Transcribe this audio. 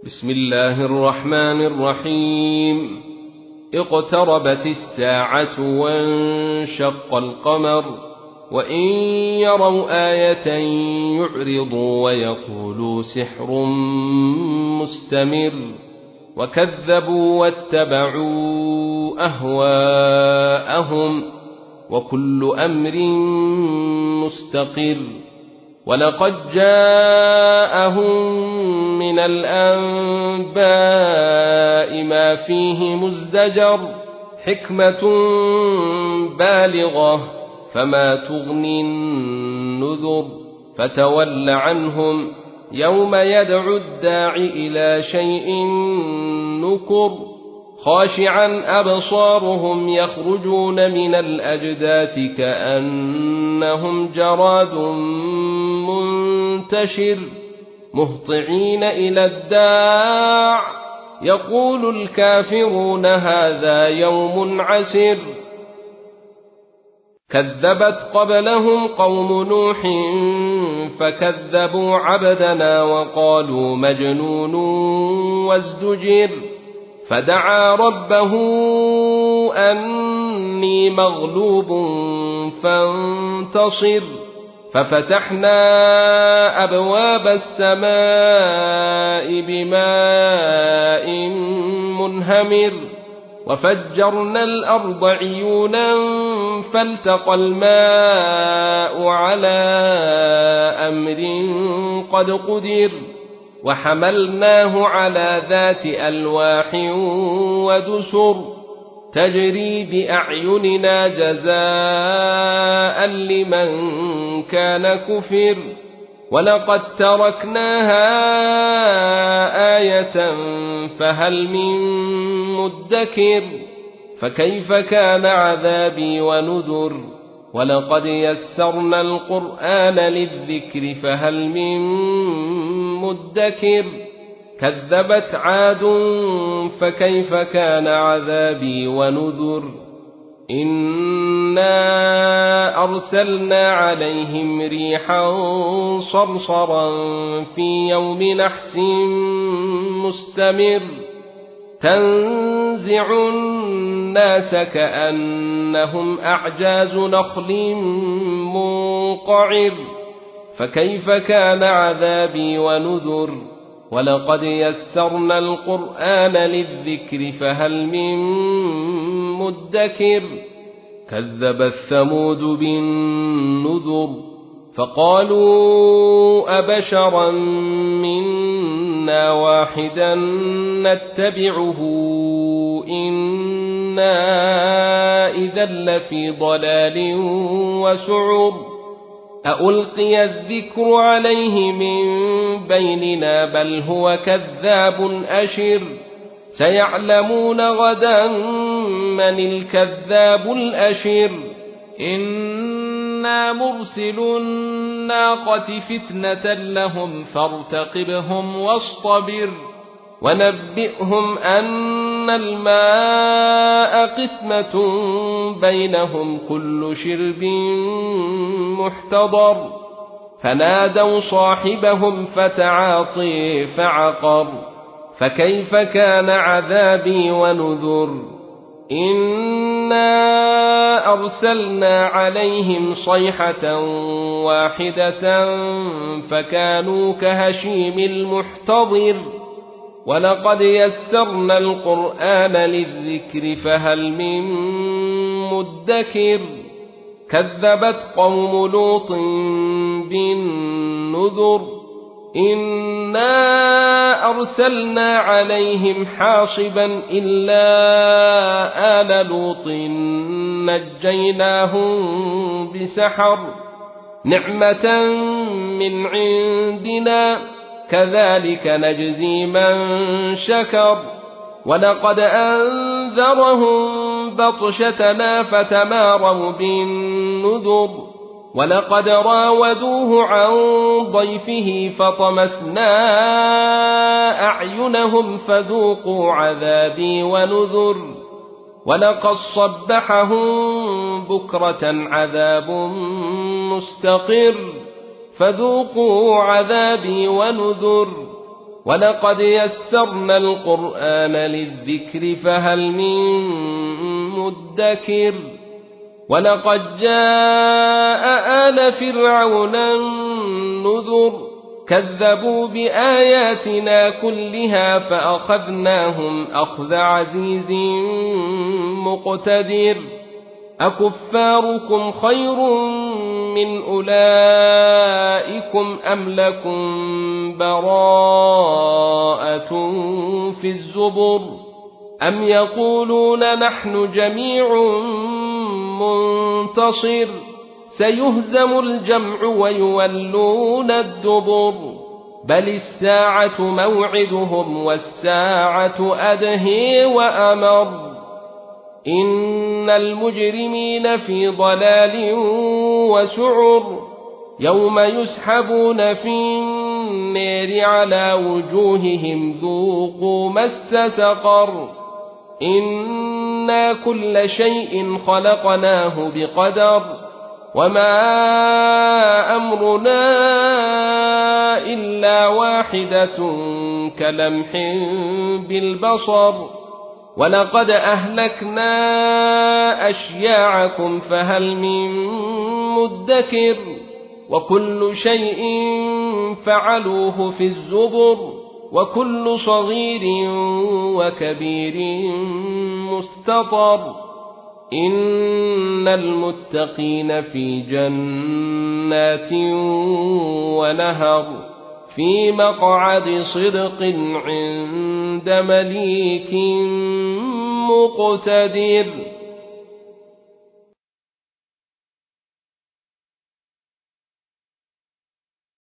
بسم الله الرحمن الرحيم. اقتربت الساعة وانشق القمر وإن يروا آية يعرضوا ويقولوا سحر مستمر وكذبوا واتبعوا أهواءهم وكل أمر مستقر. ولقد جاءهم من الأنباء ما فيه مزدجر حكمة بالغة فما تغني النذر. فتول عنهم يوم يدعو الداع إلى شيء نكر خاشعا أبصارهم يخرجون من الأجداث كأنهم جراد منتشر مهطعين إلى الداع يقول الكافرون هذا يوم عسر. كذبت قبلهم قوم نوح فكذبوا عبدنا وقالوا مجنون وازدجر. فدعا ربه أني مغلوب فانتصر. ففتحنا أبواب السماء بماء منهمر وفجرنا الأرض عيونا فالتقى الماء على أمر قد قدر. وحملناه على ذات ألواح ودسر تجري بأعيننا جزاء لمن كان كفر. ولقد تركناها آية فهل من مدكر. فكيف كان عذابي ونذر. ولقد يسرنا القرآن للذكر فهل من مدكر. كذبت عاد فكيف كان عذابي ونذر. إنا أرسلنا عليهم ريحا صرصرا في يوم نحس مستمر تنزع الناس كأنهم أعجاز نخل منقعر. فكيف كان عذابي ونذر. ولقد يسرنا القرآن للذكر فهل من مدكر. كذبت ثمود بالنذر فقالوا أبشرا منا واحدا نتبعه إنا إذا لفي ضلال وسعر. أألقي الذكر عليه من بيننا بل هو كذاب أشر. سيعلمون غدا من الكذاب الأشر. إنا مرسل الناقة فتنة لهم فارتقبهم واصطبر. ونبئهم أن الماء قسمة بينهم كل شرب محتضر. فنادوا صاحبهم فتعاطي فعقر. فكيف كان عذابي ونذر. إنا أرسلنا عليهم صيحة واحدة فكانوا كهشيم المحتضر. ولقد يسرنا القرآن للذكر فهل من مدكر. كذبت قوم لوط بالنذر. إنا أرسلنا عليهم حاصبا إلا آل لوط نجيناهم بسحر نعمة من عندنا كذلك نجزي من شكر. ولقد أنذرهم بطشتنا فتماروا بالنذر. ولقد راودوه عن ضيفه فطمسنا أعينهم فذوقوا عذابي ونذر. ولقد صبحهم بكرة عذاب مستقر فذوقوا عذابي ونذر. ولقد يسرنا القرآن للذكر فهل من مدكر ولقد جاء آل فرعون النذر كذبوا بآياتنا كلها فأخذناهم أخذ عزيز مقتدر أكفاركم خير من أولئكم أم لكم براءة في الزبر أم يقولون نحن جميع منتصر سيهزم الجمع ويولون الدبر بل الساعة موعدهم والساعة أدهي وأمر إن المجرمين في ضلال وسعر يوم يسحبون في النار على وجوههم ذوقوا مس سقر إنا كل شيء خلقناه بقدر وما أمرنا إلا واحدة كلمح بالبصر ولقد أهلكنا أشياعكم فهل من مدكر وكل شيء فعلوه في الزبر وكل صغير وكبير مستطر إن المتقين في جنات ونهر في مقعد صدق عند مليك مقتدر